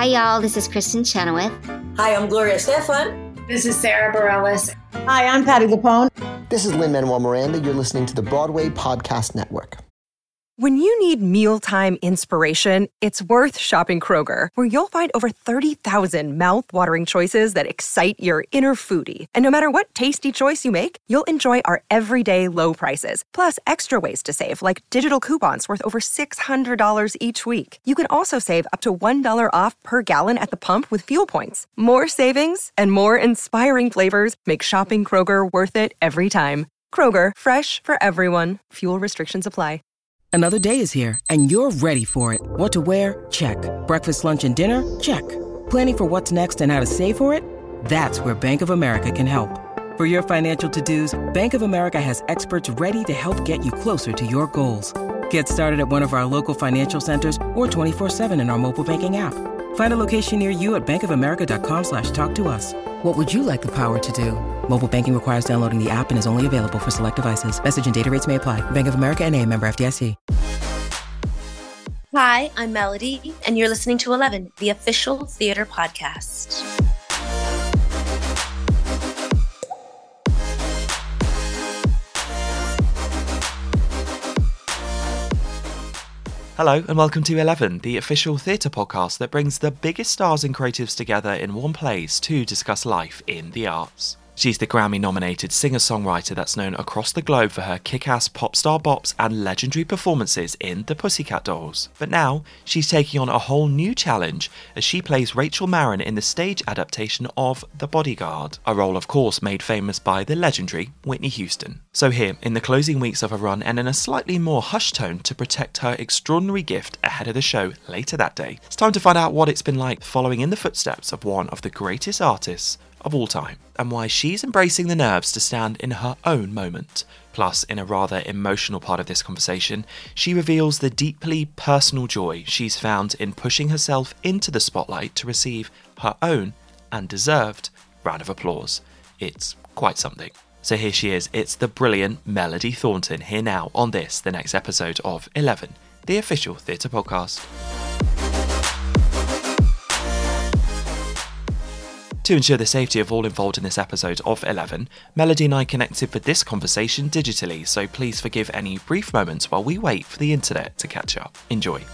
Hi, y'all. This is Kristen Chenoweth. Hi, I'm Gloria Estefan. This is Sarah Bareilles. Hi, I'm Patti LuPone. This is Lin-Manuel Miranda. You're listening to the Broadway Podcast Network. When you need mealtime inspiration, it's worth shopping Kroger, where you'll find over 30,000 mouth-watering choices that excite your inner foodie. And no matter what tasty choice you make, you'll enjoy our everyday low prices, plus extra ways to save, like digital coupons worth over $600 each week. You can also save up to $1 off per gallon at the pump with fuel points. More savings and more inspiring flavors make shopping Kroger worth it every time. Kroger, fresh for everyone. Fuel restrictions apply. Another day is here, and you're ready for it. What to wear? Check. Breakfast, lunch, and dinner? Check. Planning for what's next and how to save for it? That's where Bank of America can help. For your financial to-dos, Bank of America has experts ready to help get you closer to your goals. Get started at one of our local financial centers or 24/7 in our mobile banking app. Find a location near you at bankofamerica.com/talktous. What would you like the power to do? Mobile banking requires downloading the app and is only available for select devices. Message and data rates may apply. Bank of America N.A., member FDIC. Hi, I'm Melody, and you're listening to 11, the official theater podcast. Hello and welcome to 11, the official theatre podcast that brings the biggest stars and creatives together in one place to discuss life in the arts. She's the Grammy-nominated singer-songwriter that's known across the globe for her kick-ass pop star bops and legendary performances in The Pussycat Dolls. But now, she's taking on a whole new challenge as she plays Rachel Marron in the stage adaptation of The Bodyguard, a role of course made famous by the legendary Whitney Houston. So here, in the closing weeks of her run and in a slightly more hushed tone to protect her extraordinary gift ahead of the show later that day, it's time to find out what it's been like following in the footsteps of one of the greatest artists of all time, and why she's embracing the nerves to stand in her own moment. Plus, in a rather emotional part of this conversation, she reveals the deeply personal joy she's found in pushing herself into the spotlight to receive her own, and deserved, round of applause. It's quite something. So here she is, it's the brilliant Melody Thornton, here now on this, the next episode of 11, the official theatre podcast. To ensure the safety of all involved in this episode of 11, Melody and I connected for this conversation digitally, so please forgive any brief moments while we wait for the internet to catch up. Enjoy.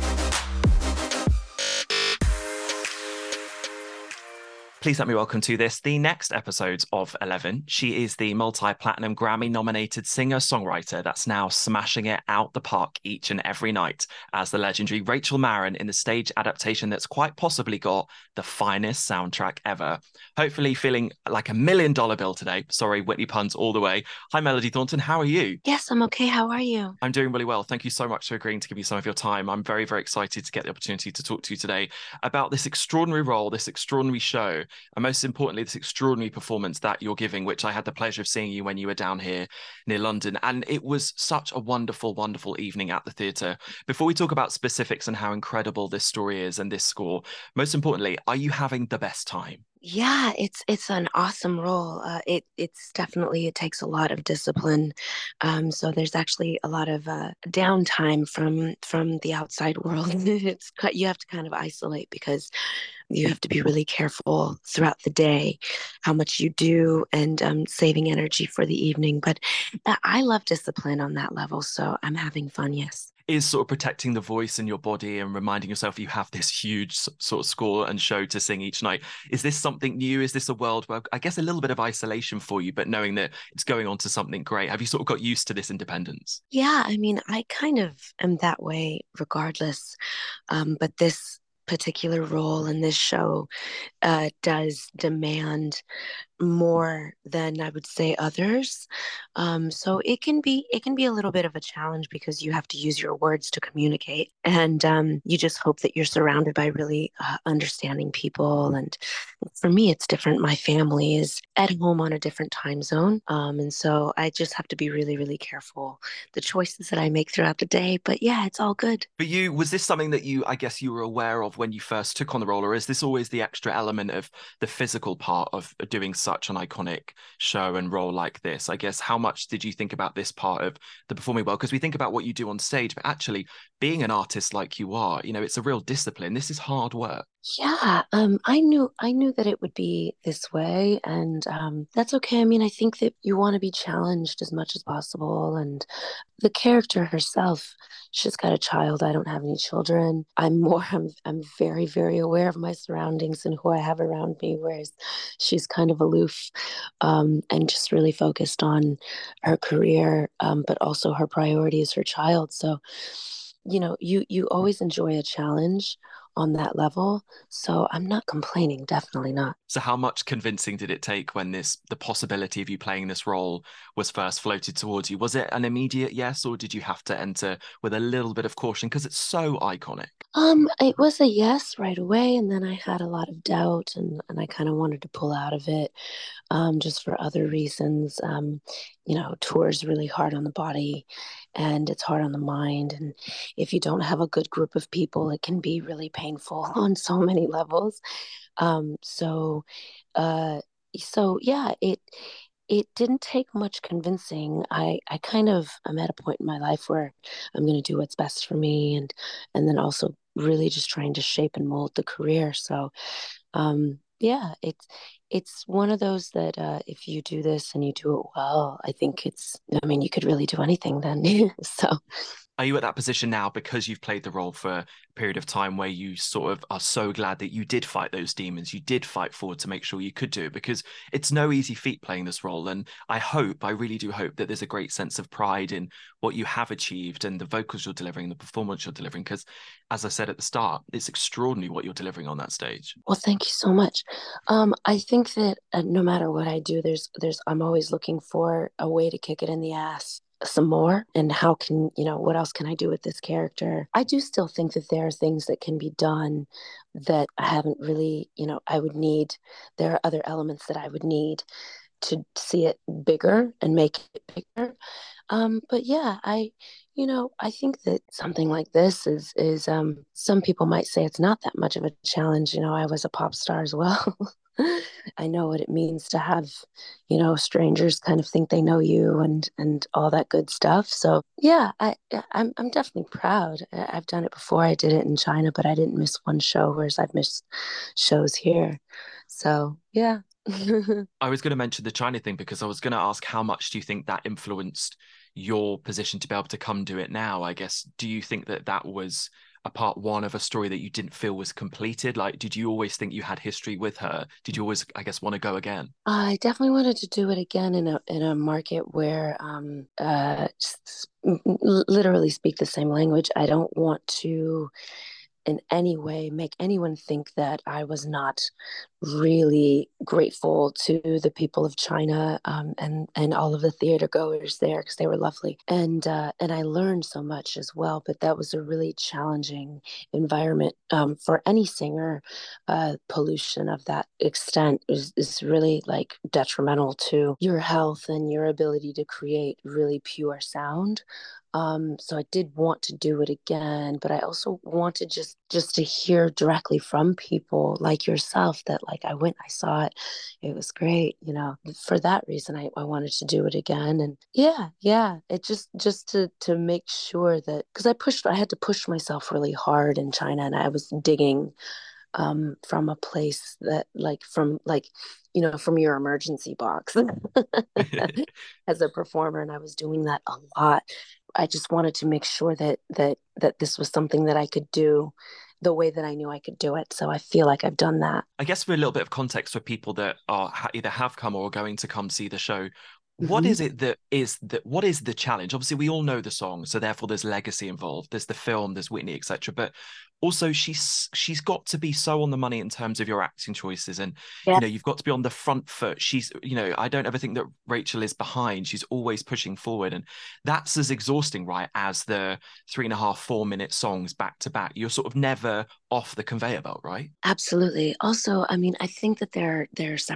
Please let me welcome to this, the next episode of 11. She is the multi-platinum Grammy-nominated singer-songwriter that's now smashing it out the park each and every night as the legendary Rachel Marron in the stage adaptation that's quite possibly got the finest soundtrack ever. Hopefully feeling like $1 million bill today. Sorry, Whitney puns all the way. Hi, Melody Thornton. How are you? Yes, I'm okay. How are you? I'm doing really well. Thank you so much for agreeing to give me some of your time. I'm very, very excited to get the opportunity to talk to you today about this extraordinary role, this extraordinary show, and most importantly, this extraordinary performance that you're giving, which I had the pleasure of seeing you when you were down here near London. And it was such a wonderful, wonderful evening at the theatre. Before we talk about specifics and how incredible this story is and this score, most importantly, are you having the best time? Yeah, it's an awesome role. It's definitely, it takes a lot of discipline. So there's actually a lot of downtime from the outside world. You have to kind of isolate because you have to be really careful throughout the day how much you do and saving energy for the evening. But I love discipline on that level, so I'm having fun, yes. Is sort of protecting the voice and your body and reminding yourself you have this huge sort of score and show to sing each night. Is this something new? Is this a world where I guess a little bit of isolation for you, but knowing that it's going on to something great? Have you sort of got used to this independence? Yeah, I mean, I kind of am that way regardless. But this particular role in this show does demand more than I would say others. So it can be a little bit of a challenge because you have to use your words to communicate, and you just hope that you're surrounded by really understanding people. And for me, it's different. My family is at home on a different time zone, and so I just have to be really, really careful the choices that I make throughout the day. But yeah, it's all good. For you, was this something that I guess you were aware of when you first took on the role, or is this always the extra element of the physical part of doing such an iconic show and role like this? I guess how much did you think about this part of the performing world? Because we think about what you do on stage, but actually being an artist like you are, it's a real discipline. This is hard work. Yeah, I knew that it would be this way, and that's okay. I mean, I think that you want to be challenged as much as possible, and the character herself, she's got a child. I don't have any children. I'm very, very aware of my surroundings and who I have around me, whereas she's kind of aloof, and just really focused on her career, but also her priority is her child. So, you always enjoy a challenge on that level. So I'm not complaining, definitely not. So how much convincing did it take when the possibility of you playing this role was first floated towards you? Was it an immediate yes, or did you have to enter with a little bit of caution because it's so iconic? It was a yes right away, and then I had a lot of doubt, and I kind of wanted to pull out of it, just for other reasons. Tour's really hard on the body, and it's hard on the mind, and if you don't have a good group of people, it can be really painful on so many levels. Um, so, uh, so yeah, it didn't take much convincing. I kind of I'm at a point in my life where I'm going to do what's best for me, and then also really just trying to shape and mold the career. So, yeah, it's one of those that, if you do this and you do it well, I mean, you could really do anything then. So Are you at that position now because you've played the role for a period of time where you sort of are so glad that you did fight those demons, you did fight forward to make sure you could do it? Because it's no easy feat playing this role. And I really do hope that there's a great sense of pride in what you have achieved and the vocals you're delivering, the performance you're delivering. Because as I said at the start, it's extraordinary what you're delivering on that stage. well, thank you so much. I think that, no matter what I do, I'm always looking for a way to kick it in the ass some more, and what else can I do with this character? I do still think that there are things that can be done that I haven't really, there are other elements that I would need to see it bigger and make it bigger. But yeah, I think that something like this is some people might say it's not that much of a challenge. I was a pop star as well. I know what it means to have, strangers kind of think they know you, and all that good stuff. So yeah, I'm definitely proud. I've done it before. I did it in China, but I didn't miss one show, whereas I've missed shows here. So yeah. I was going to mention the China thing because I was going to ask how much do you think that influenced your position to be able to come do it now? I guess, do you think that that was a part one of a story that you didn't feel was completed? Like, did you always think you had history with her? Did you always, I guess, want to go again? I definitely wanted to do it again in a market where, literally speak the same language. I don't want to in any way make anyone think that I was not really grateful to the people of China, and all of the theater goers there, because they were lovely, and I learned so much as well. But that was a really challenging environment, for any singer. Pollution of that extent is really like detrimental to your health and your ability to create really pure sound. So I did want to do it again, but I also wanted just to hear directly from people like yourself that, like, I went, I saw it, it was great. For that reason, I wanted to do it again. And yeah, it just to make sure that, because I had to push myself really hard in China, and I was digging, from a place that, from your emergency box as a performer, and I was doing that a lot. I just wanted to make sure that this was something that I could do the way that I knew I could do it. So I feel like I've done that. I guess for a little bit of context for people that are either have come or are going to come see the show, what Mm-hmm. is it what is the challenge? Obviously, we all know the song, so therefore there's legacy involved. There's the film, there's Whitney, etc. But also she's got to be so on the money in terms of your acting choices, and Yeah. you've got to be on the front foot. She's, I don't ever think that Rachel is behind. She's always pushing forward, and that's as exhausting, right, as the 3.5, 4 minute songs back to back. You're sort of never off the conveyor belt, right? Absolutely. Also, I mean, I think that they're separate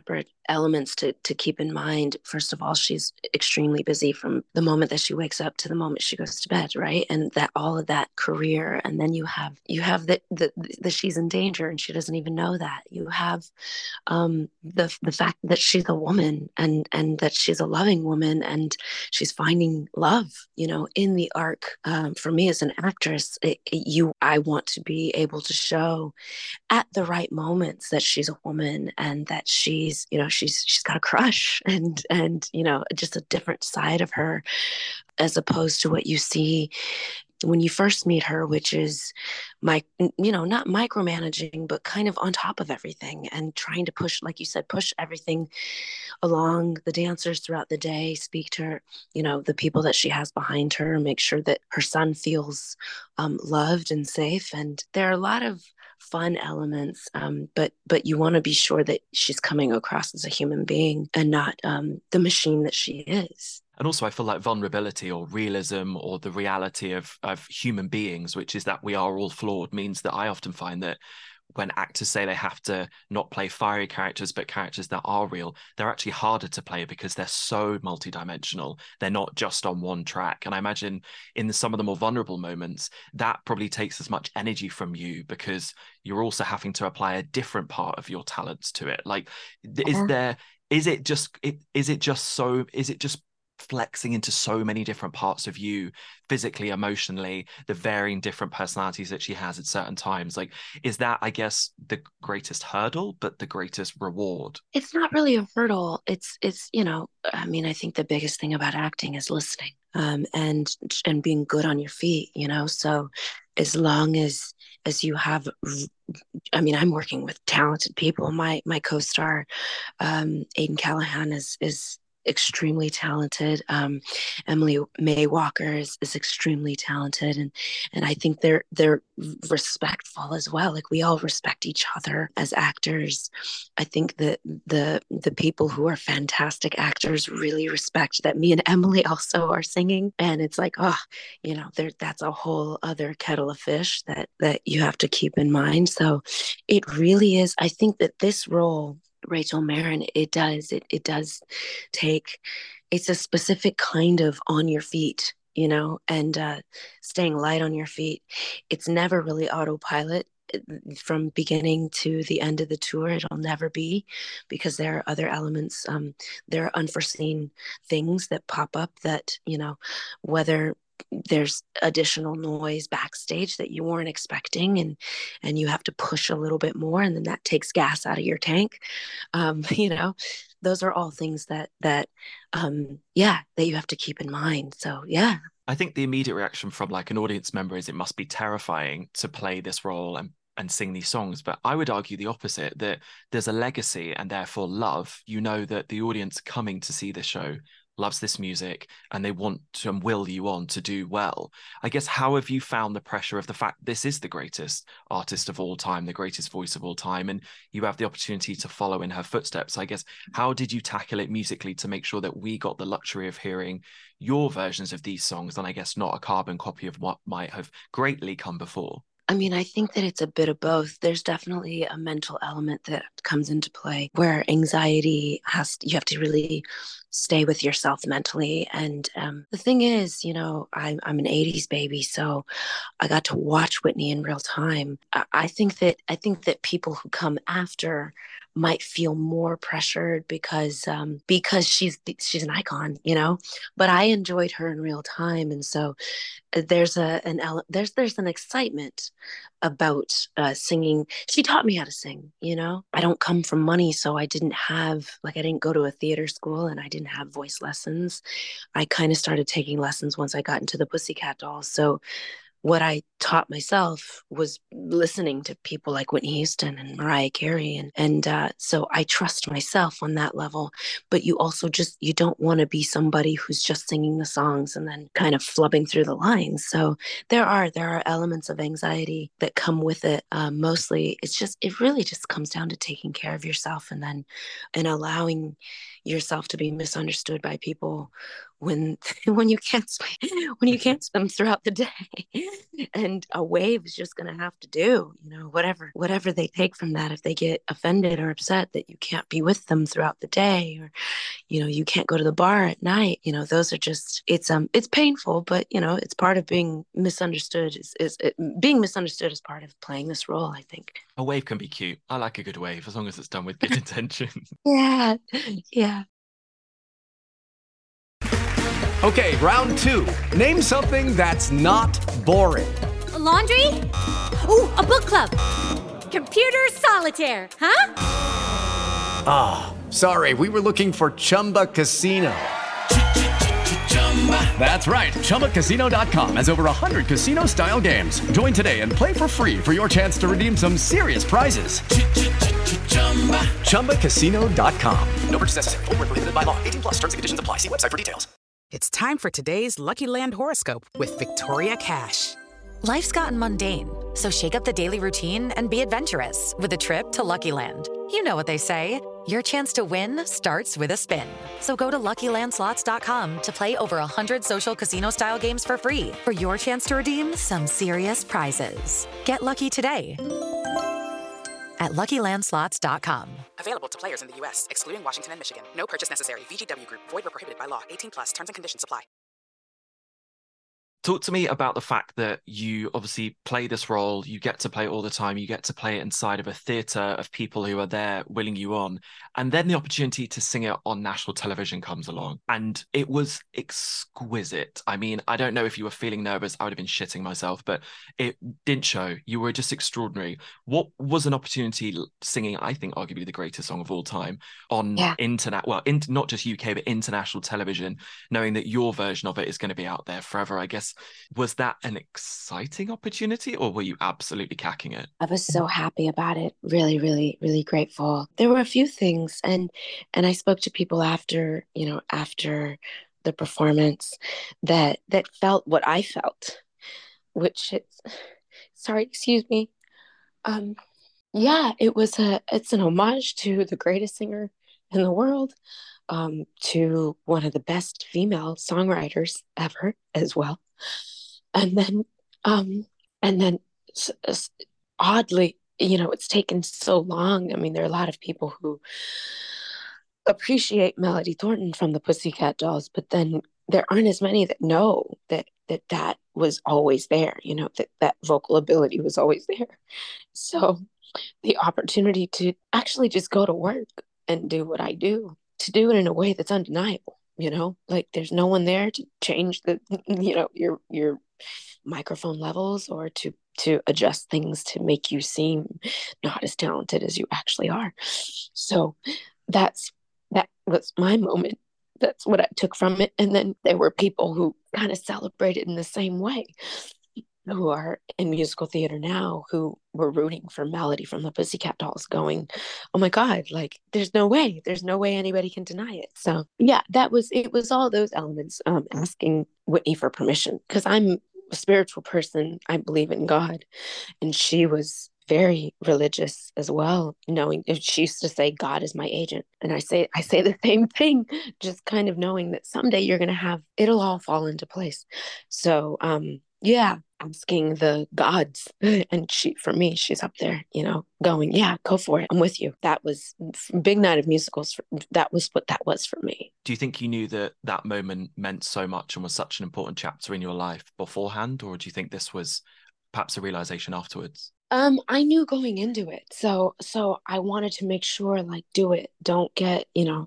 elements to keep in mind. First of all, she's extremely busy from the moment that she wakes up to the moment she goes to bed, right? And that all of that career, and then you have the she's in danger and she doesn't even know that. You have the fact that she's a woman and that she's a loving woman and she's finding love, in the arc. For me as an actress, I want to be able to show at the right moments that she's a woman and that she's got a crush and just a different side of her, as opposed to what you see when you first meet her, which is not micromanaging, but kind of on top of everything and trying to push, like you said, push everything along the dancers throughout the day, speak to her, the people that she has behind her, make sure that her son feels loved and safe. And there are a lot of fun elements, but you want to be sure that she's coming across as a human being and not the machine that she is. And also I feel like vulnerability or realism or the reality of human beings, which is that we are all flawed, means that I often find that when actors say they have to not play fiery characters, but characters that are real, they're actually harder to play because they're so multidimensional. They're not just on one track. And I imagine in some of the more vulnerable moments, that probably takes as much energy from you because you're also having to apply a different part of your talents to it. Like, is it just flexing into so many different parts of you, physically, emotionally, the varying different personalities that she has at certain times? Like, is that, I guess, the greatest hurdle, but the greatest reward? It's not really a hurdle. It's I think the biggest thing about acting is listening, and being good on your feet, so as long as you have, I'm working with talented people. My co-star, Aidan Callahan is extremely talented. Emily May Walker is extremely talented, and I think they're respectful as well. Like, we all respect each other as actors. I think that the people who are fantastic actors really respect that me and Emily also are singing, and it's like, that's a whole other kettle of fish that you have to keep in mind. So it really is. I think that this role, Rachel Marin, it does take, it's a specific kind of on your feet, and staying light on your feet. It's never really autopilot from beginning to the end of the tour. It'll never be, because there are other elements. There are unforeseen things that pop up that, whether there's additional noise backstage that you weren't expecting, and you have to push a little bit more, and then that takes gas out of your tank. Those are all things that you have to keep in mind. So yeah. I think the immediate reaction from like an audience member is it must be terrifying to play this role and sing these songs. But I would argue the opposite, that there's a legacy and therefore love. That the audience coming to see this show loves this music and they want to and will you on to do well. I guess, how have you found the pressure of the fact this is the greatest artist of all time, the greatest voice of all time, and you have the opportunity to follow in her footsteps? I guess, how did you tackle it musically to make sure that we got the luxury of hearing your versions of these songs, and I guess not a carbon copy of what might have greatly come before? I think that it's a bit of both. There's definitely a mental element that comes into play where anxiety you have to really stay with yourself mentally. And the thing is, I'm an 80s baby, so I got to watch Whitney in real time. I think that people who come after might feel more pressured because she's an icon, but I enjoyed her in real time. And so there's an excitement about singing. She taught me how to sing. I don't come from money, so I didn't go to a theater school and I didn't have voice lessons. I kind of started taking lessons once I got into the Pussycat Dolls. So what I taught myself was listening to people like Whitney Houston and Mariah Carey. And so I trust myself on that level. But you also you don't want to be somebody who's just singing the songs and then kind of flubbing through the lines. So there are elements of anxiety that come with it. Mostly it really just comes down to taking care of yourself and allowing yourself to be misunderstood by people when when you can't swim throughout the day. And a wave is just going to have to do, whatever they take from that. If they get offended or upset that you can't be with them throughout the day, or you can't go to the bar at night, those are just, it's painful, but it's part of being misunderstood. Being misunderstood is part of playing this role, I think. A wave can be cute. I like a good wave as long as it's done with good intention. Yeah. Okay, round 2. Name something that's not boring. A laundry? Ooh, a book club. Computer solitaire, huh? Ah, sorry, we were looking for Chumba Casino. That's right, ChumbaCasino.com has over 100 casino-style games. Join today and play for free for your chance to redeem some serious prizes. ChumbaCasino.com. No purchase necessary. Void where prohibited by law. 18+ terms and conditions apply. See website for details. It's time for today's Lucky Land horoscope with Victoria Cash. Life's gotten mundane, so shake up the daily routine and be adventurous with a trip to Lucky Land. You know what they say, your chance to win starts with a spin. So go to LuckyLandSlots.com to play over 100 social casino-style games for free for your chance to redeem some serious prizes. Get lucky today at LuckyLandSlots.com. Available to players in the U.S., excluding Washington and Michigan. No purchase necessary. VGW Group. Void where prohibited by law. 18+. Terms and conditions apply. Talk to me about the fact that you obviously play this role, you get to play it all the time, you get to play it inside of a theatre of people who are there willing you on, and then the opportunity to sing it on national television comes along, and it was exquisite. I mean, I don't know if you were feeling nervous, I would have been shitting myself, but it didn't show. You were just extraordinary. What was an opportunity singing, I think, arguably the greatest song of all time on internet, not just UK, but international television, knowing that your version of it is going to be out there forever, I guess. Was that an exciting opportunity, or were you absolutely cacking it? I was so happy about it. Really, really, really grateful. There were a few things, and I spoke to people after the performance that felt what I felt, which is, sorry, excuse me. It's an homage to the greatest singer in the world, to one of the best female songwriters ever as well. And then oddly, it's taken so long. I mean, there are a lot of people who appreciate Melody Thornton from the Pussycat Dolls, but then there aren't as many that know that was always there, that vocal ability was always there. So the opportunity to actually just go to work and do what I do, to do it in a way that's undeniable, like there's no one there to change the, your microphone levels or to adjust things to make you seem not as talented as you actually are. So that was my moment. That's what I took from it. And then there were people who kind of celebrated in the same way, who are in musical theater now, who were rooting for Melody from the Pussycat Dolls, going, oh my God, like there's no way anybody can deny it. So yeah, it was all those elements, asking Whitney for permission, because I'm a spiritual person. I believe in God, and she was very religious as well, knowing, she used to say, God is my agent. And I say the same thing, just kind of knowing that someday it'll all fall into place. So asking the gods, and she's up there, going, yeah, go for it, I'm with you. That was big night of musicals. That was what that was for me. Do you think you knew that moment meant so much and was such an important chapter in your life beforehand, or do you think this was perhaps a realization afterwards? I knew going into it, so I wanted to make sure, like, do it. Don't get,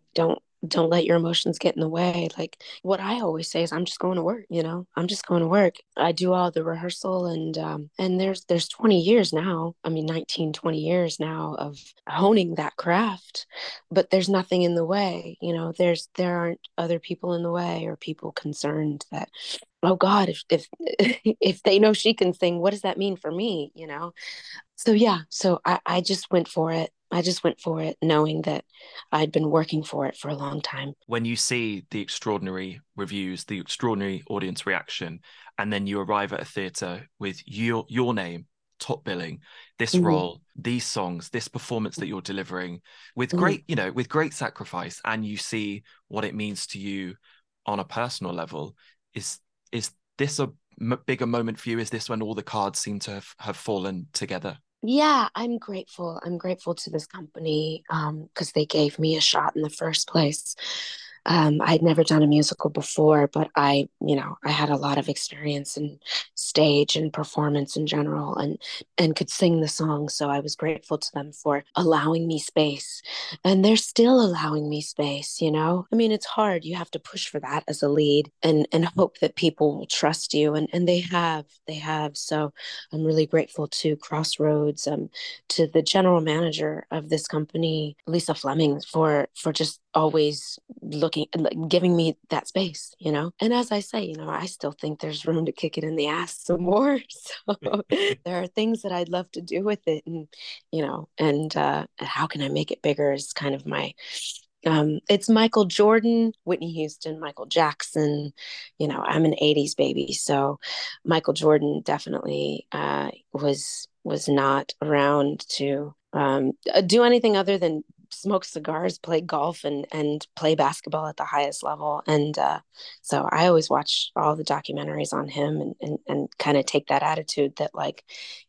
don't let your emotions get in the way. Like, what I always say is, I'm just going to work, I'm just going to work. I do all the rehearsal, and there's 20 years now, 19, 20 years now of honing that craft, but there's nothing in the way, there aren't other people in the way, or people concerned that, oh God, if they know she can sing, what does that mean for me, So yeah, so I just went for it. Knowing that I'd been working for it for a long time. When you see the extraordinary reviews, the extraordinary audience reaction, and then you arrive at a theatre with your name, top billing, this role, these songs, this performance that you're delivering with great, with great sacrifice, and you see what it means to you on a personal level, is this a bigger moment for you? Is this when all the cards seem to have fallen together? Yeah, I'm grateful. I'm grateful to this company because they gave me a shot in the first place. I'd never done a musical before, but I had a lot of experience in stage and performance in general, and could sing the songs. So I was grateful to them for allowing me space, and they're still allowing me space. I mean, it's hard. You have to push for that as a lead, and hope that people will trust you, and they have. So I'm really grateful to Crossroads, to the general manager of this company, Lisa Fleming, for just always giving me that space, and as I say, I still think there's room to kick it in the ass some more. So there are things that I'd love to do with it, and how can I make it bigger is kind of my it's Michael Jordan, Whitney Houston, Michael Jackson. I'm an 80s baby, so Michael Jordan definitely was not around to do anything other than smoke cigars, play golf, and play basketball at the highest level. And so I always watch all the documentaries on him and kind of take that attitude that, like,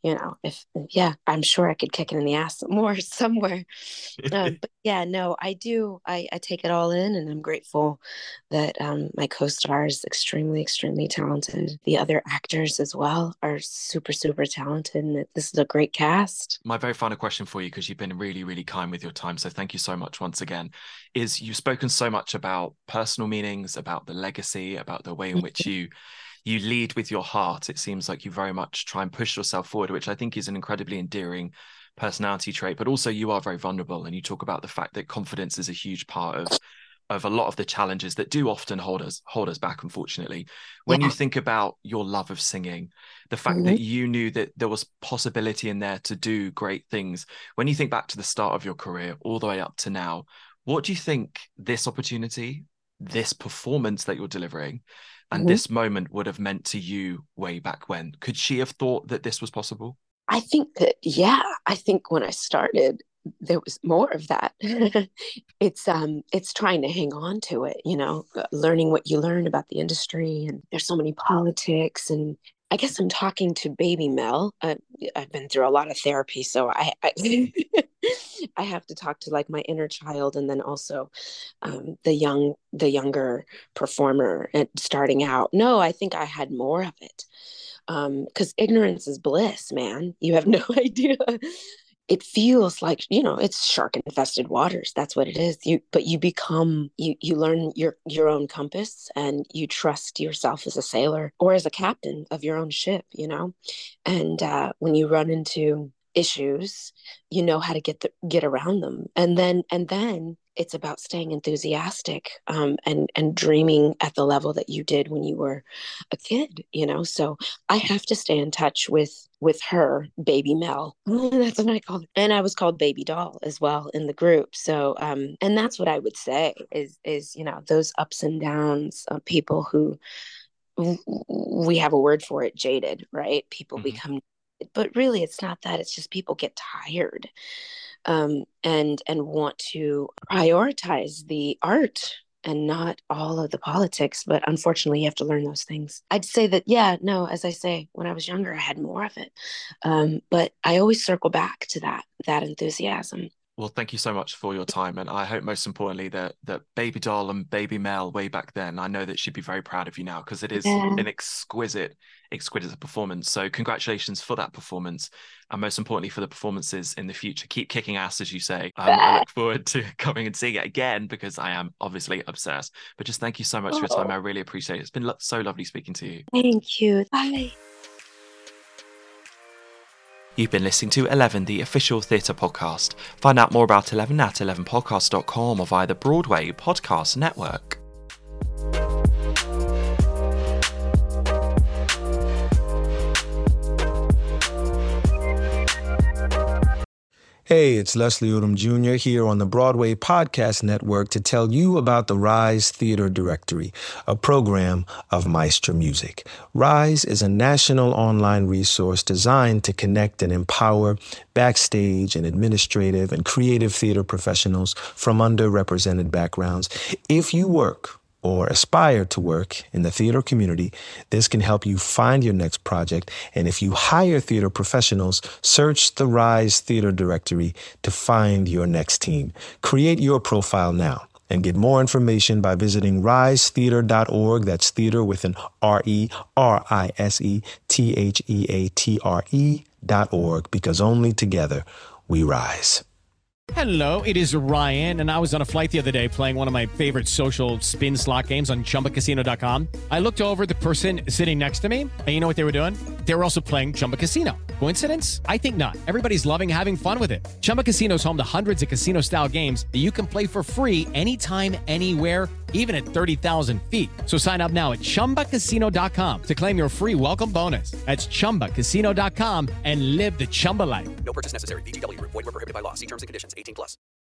I'm sure I could kick it in the ass more somewhere. But yeah, no, I do. I take it all in, and I'm grateful that my co-star is extremely, extremely talented. The other actors as well are super, super talented, and this is a great cast. My very final question for you, because you've been really, really kind with your time, so thank you so much once again, is you've spoken so much about personal meanings, about the legacy, about the way in which you lead with your heart. It seems like you very much try and push yourself forward, which I think is an incredibly endearing personality trait, but also you are very vulnerable, and you talk about the fact that confidence is a huge part of a lot of the challenges that do often hold us back, unfortunately. When you think about your love of singing, the fact that you knew that there was possibility in there to do great things, when you think back to the start of your career all the way up to now, what do you think this opportunity, this performance that you're delivering, and this moment would have meant to you way back when? Could she have thought that this was possible? I think that, I think when I started, there was more of that. It's trying to hang on to it, learning what you learn about the industry, and there's so many politics. And I guess I'm talking to baby Mel. I've been through a lot of therapy, so I I have to talk to, like, my inner child, and then also the younger performer and starting out. No, I think I had more of it, because ignorance is bliss, man. You have no idea. It feels like, it's shark infested waters. That's what it is. But you become, you learn your own compass, and you trust yourself as a sailor or as a captain of your own ship, and when you run into issues, you know how to get around them. And then it's about staying enthusiastic, and dreaming at the level that you did when you were a kid, So I have to stay in touch with her, baby Mel. That's what I call her. And I was called Baby Doll as well in the group. So, and that's what I would say is those ups and downs of people who, we have a word for it, jaded, right? People become, but really it's not that. It's just people get tired. And want to prioritize the art and not all of the politics. But unfortunately, you have to learn those things. I'd say that, as I say, when I was younger, I had more of it. But I always circle back to that enthusiasm. Well, thank you so much for your time. And I hope most importantly that Baby Doll and Baby Mel way back then, I know that she'd be very proud of you now, because it is an exquisite performance. So congratulations for that performance. And most importantly, for the performances in the future. Keep kicking ass, as you say. I look forward to coming and seeing it again, because I am obviously obsessed. But just thank you so much for your time. I really appreciate it. It's been so lovely speaking to you. Thank you. Bye. You've been listening to 11, the official theatre podcast. Find out more about 11 at 11podcast.com or via the Broadway Podcast Network. Hey, it's Leslie Odom Jr. here on the Broadway Podcast Network to tell you about the Rise Theater Directory, a program of Maestro Music. Rise is a national online resource designed to connect and empower backstage and administrative and creative theater professionals from underrepresented backgrounds. If you work or aspire to work in the theater community, this can help you find your next project. And if you hire theater professionals, search the Rise Theater Directory to find your next team. Create your profile now and get more information by visiting risetheater.org. That's theater with an RERISETHEATRE.org, because only together we rise. Hello, it is Ryan, and I was on a flight the other day playing one of my favorite social spin slot games on ChumbaCasino.com. I looked over at the person sitting next to me, and you know what they were doing? They were also playing Chumba Casino. Coincidence? I think not. Everybody's loving having fun with it. Chumba Casino is home to hundreds of casino-style games that you can play for free anytime, anywhere, even at 30,000 feet. So sign up now at ChumbaCasino.com to claim your free welcome bonus. That's ChumbaCasino.com and live the Chumba life. No purchase necessary. VGW. Void where prohibited by law. See terms and conditions. 18+.